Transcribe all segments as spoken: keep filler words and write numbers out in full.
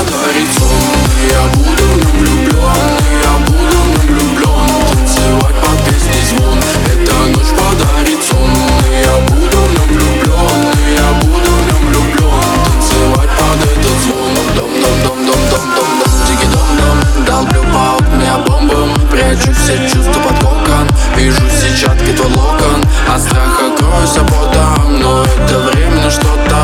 подарит сон. Я буду в нем влюблен, я буду в нем влюблен. Танцевать под песни звон, эта ночь подарит сон. Я буду в нем влюблен, я буду в нем влюблен. Танцевать под этот звон. Дом-дом-дом-дом-дом-дом-дом, дigi-дом-дом. Долблю по окне бомбом, прячу все чувства под кокон. Вижу сетчатки твой локон, от страха кроюсь потом. Но это временно что-то.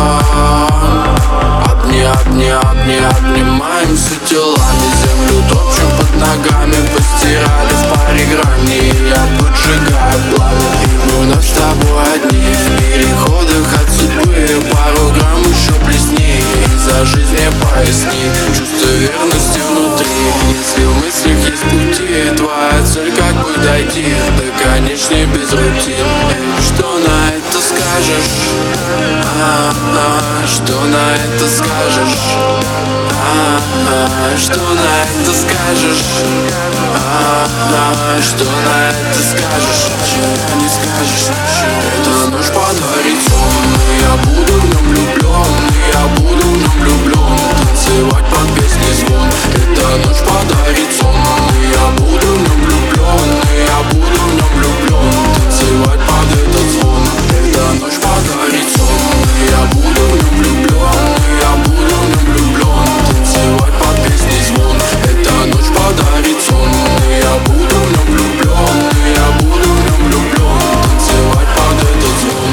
Обни, обни, обни, обнимаемся телами. Землю топчем под ногами, постирали в паре грани. Я поджигаю пламя, и мы вновь с тобой одни. В переходах от судьбы пару грамм еще плесни. И за жизнь мне поясни, чувство верности внутри. Если в мыслях есть пути, твоя цель как бы дойти до конечной без рутин. Эй, что на это скажешь? А-а-а, что на это скажешь? А-а-а, что на это скажешь? А-а-а, что на это скажешь? Ничего не скажешь, ничего. Эта ночь подарит сон. Я буду в нем влюблен, я буду в нем влюблен. Танцевать под песни звон, эта ночь подарит сон. Я буду в нем влюблен, я буду в нем влюблен. Танцевать под этот звон, эта ночь подарит сон. Я буду в нем влюблен, я буду в нем влюблен. Танцевать под песни звон, эта ночь подарит сон. Я буду в нем влюблен, я буду в нем влюблен. Танцевать под этот звон.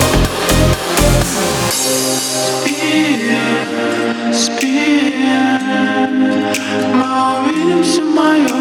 Спи, спи, мы увидимся, моё.